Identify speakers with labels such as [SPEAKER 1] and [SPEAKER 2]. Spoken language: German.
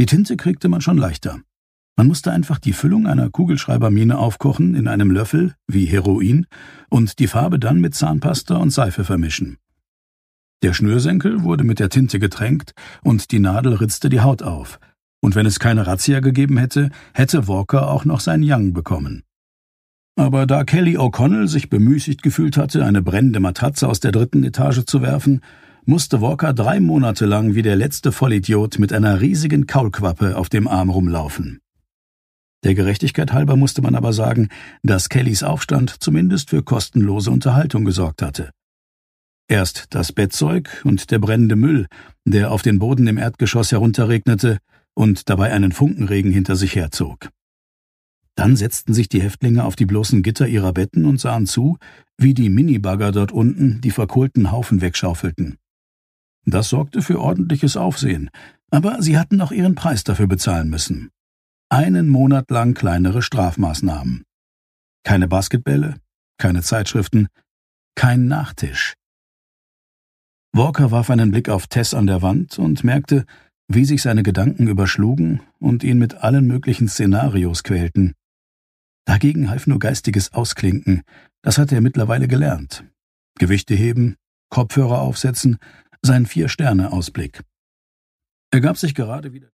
[SPEAKER 1] Die Tinte kriegte man schon leichter. Man musste einfach die Füllung einer Kugelschreibermine aufkochen in einem Löffel, wie Heroin, und die Farbe dann mit Zahnpasta und Seife vermischen. Der Schnürsenkel wurde mit der Tinte getränkt und die Nadel ritzte die Haut auf. Und wenn es keine Razzia gegeben hätte, hätte Walker auch noch sein Young bekommen. Aber da Kelly O'Connell sich bemüßigt gefühlt hatte, eine brennende Matratze aus der 3. Etage zu werfen, musste Walker 3 Monate lang wie der letzte Vollidiot mit einer riesigen Kaulquappe auf dem Arm rumlaufen. Der Gerechtigkeit halber musste man aber sagen, dass Kellys Aufstand zumindest für kostenlose Unterhaltung gesorgt hatte. Erst das Bettzeug und der brennende Müll, der auf den Boden im Erdgeschoss herunterregnete und dabei einen Funkenregen hinter sich herzog. Dann setzten sich die Häftlinge auf die bloßen Gitter ihrer Betten und sahen zu, wie die Minibagger dort unten die verkohlten Haufen wegschaufelten. Das sorgte für ordentliches Aufsehen, aber sie hatten auch ihren Preis dafür bezahlen müssen. 1 Monat lang kleinere Strafmaßnahmen. Keine Basketbälle, keine Zeitschriften, kein Nachtisch. Walker warf einen Blick auf Tess an der Wand und merkte, wie sich seine Gedanken überschlugen und ihn mit allen möglichen Szenarios quälten. Dagegen half nur geistiges Ausklinken, das hatte er mittlerweile gelernt. Gewichte heben, Kopfhörer aufsetzen, sein 4-Sterne-Ausblick. Er gab sich gerade wieder